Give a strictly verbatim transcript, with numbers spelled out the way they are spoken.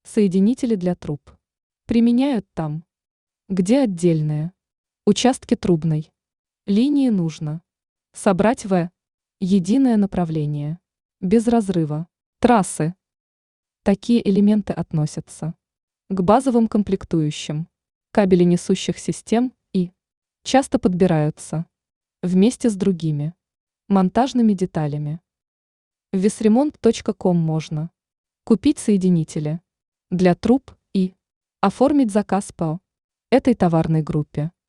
Соединители для труб. Применяют там, где отдельные участки трубной линии нужно собрать в единое направление, без разрыва трассы. Такие элементы относятся к базовым комплектующим кабеленесущих систем и часто подбираются вместе с другими монтажными деталями. В весремонт точка ком можно купить соединители для труб и оформить заказ по этой товарной группе.